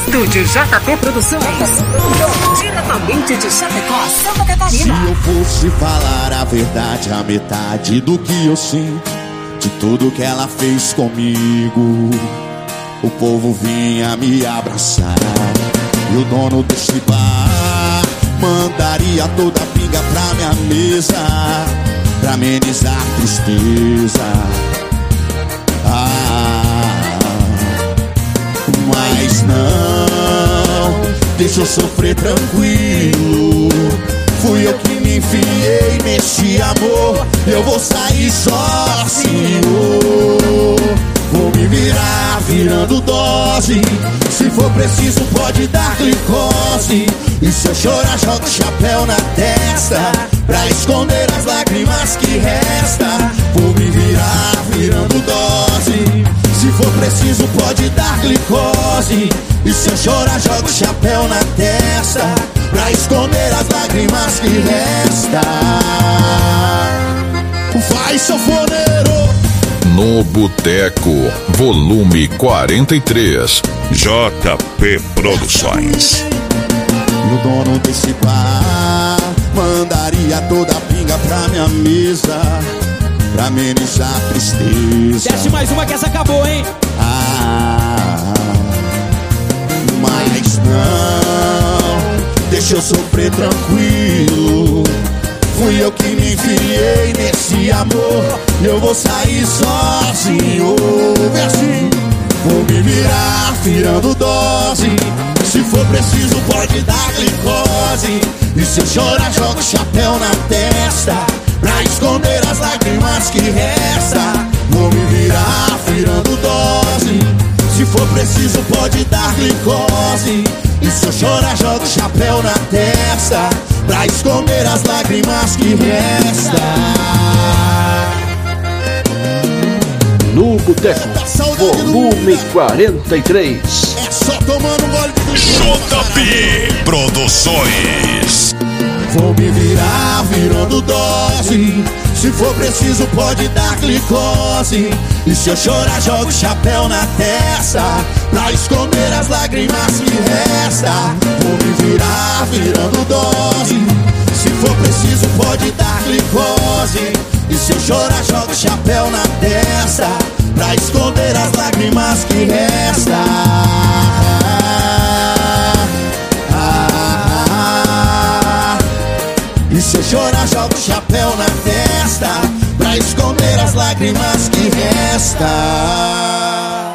Estúdio JP Produções. Diretamente de Chapecó, Santa Catarina. Se eu fosse falar a verdade, a metade do que eu sinto, de tudo que ela fez comigo, o povo vinha me abraçar. E o dono desse bar mandaria toda a pinga pra minha mesa, pra amenizar a tristeza. Mas não, deixa eu sofrer tranquilo. Fui eu que me enfiei nesse amor, eu vou sair sozinho. Vou me virar virando dose, se for preciso pode dar glicose. E se eu chorar jogo o chapéu na testa, pra esconder as lágrimas que resta. Vou me virar virando dose, se for preciso pode dar glicose. E se eu chorar jogo o chapéu na testa, pra esconder as lágrimas que resta. Vai, sanfoneiro! No Boteco, volume 43, JP Produções. E o dono desse bar mandaria toda a pinga pra minha mesa, pra amenizar a tristeza. Desce mais uma que essa acabou, hein? Mas não, deixa eu sofrer tranquilo. Fui eu que me enfiei nesse amor, eu vou sair sozinho. Vê assim, vou me virar virando dose, se for preciso pode dar glicose. E se eu chorar jogo o chapéu na testa, pra esconder as lágrimas que resta. Vou me virar virando dose, se for preciso pode dar glicose. E se eu chorar jogo o chapéu na testa, pra esconder as lágrimas que resta. No Boteco, volume 43. É só tomando um gole de JP Produções. Vou me virar virando dose, se for preciso pode dar glicose. E se eu chorar jogo o chapéu na testa, pra esconder as lágrimas que resta. Vou me virar virando dose, se for preciso pode dar glicose. E se eu chorar jogo o chapéu na testa, pra esconder as lágrimas que resta. E se eu chorar jogo o chapéu na testa, pra esconder as lágrimas que resta.